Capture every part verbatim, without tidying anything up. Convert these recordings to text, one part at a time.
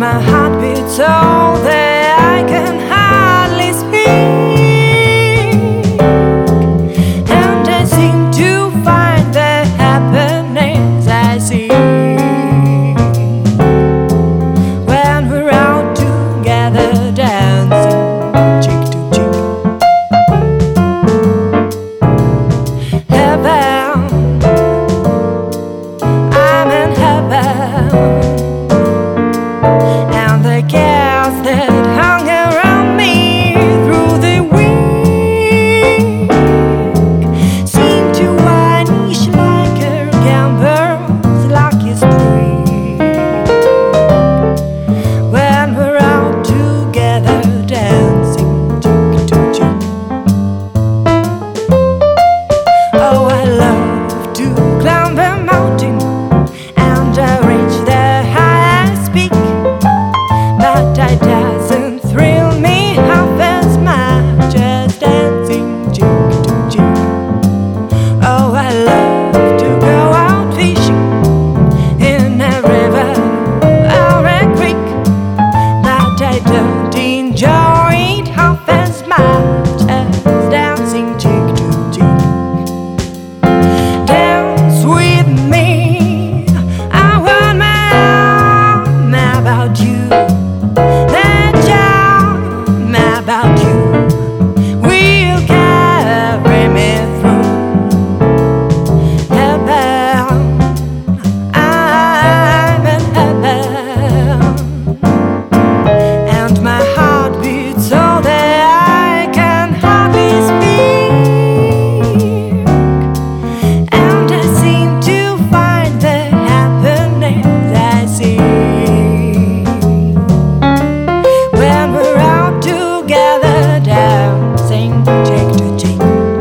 my heart beats so that I can hardly speak, and I seem to find the happiness I see when we're out together dancing cheek to cheek. Heaven, I'm in heaven. And the cares that hung around me through the week seem to vanish like a gambler's lucky streak when we're out together dancing cheek to cheek. Oh, I love to climb a mountain and I reach the highest peak, but that doesn't thrill me half as much as dancing cheek to cheek. Oh, I love to go out fishing in a river or a creek, but I don't enjoy it half as much as dancing cheek to cheek. Dance with me, I want my arm about you. About you will carry me through heaven. I'm in heaven, and my heart beats so that I can hardly speak, and I seem to find the happiness I see when we're out together dancing cheek to cheek.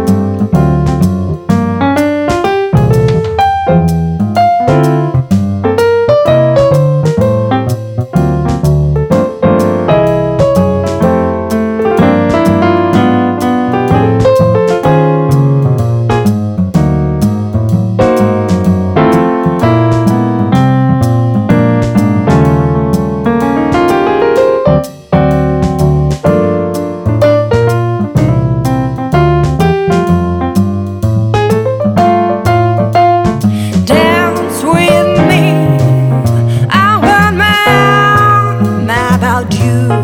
Dance with me, I want my arm about you.